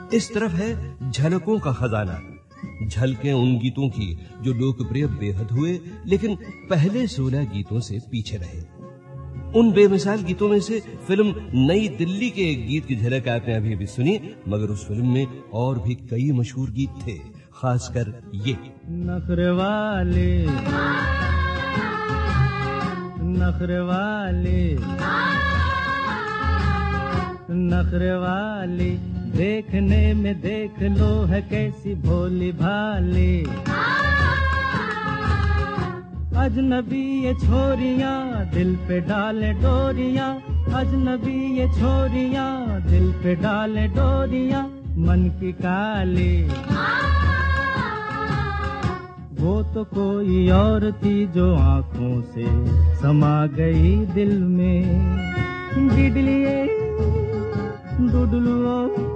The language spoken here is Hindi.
इस तरफ है झलकों का खजाना, झलकें उन गीतों की जो लोकप्रिय बेहद हुए लेकिन पहले 16 गीतों से पीछे रहे। उन बेमिसाल गीतों में से फिल्म नई दिल्ली के एक गीत की झलक आपने अभी सुनी, मगर उस फिल्म में और भी कई मशहूर गीत थे, खासकर ये नखरे वाले नखरे वाले नखरे वाले, देखने में देख लो है कैसी भोली भाली। अजनबी ये छोरियां दिल पे डाले डोरियां, अजनबी ये छोरियां दिल पे डाले डोरियां, मन की काली। वो तो कोई और थी जो आंखों से समा गई दिल में, डिडलिए डुडलुओ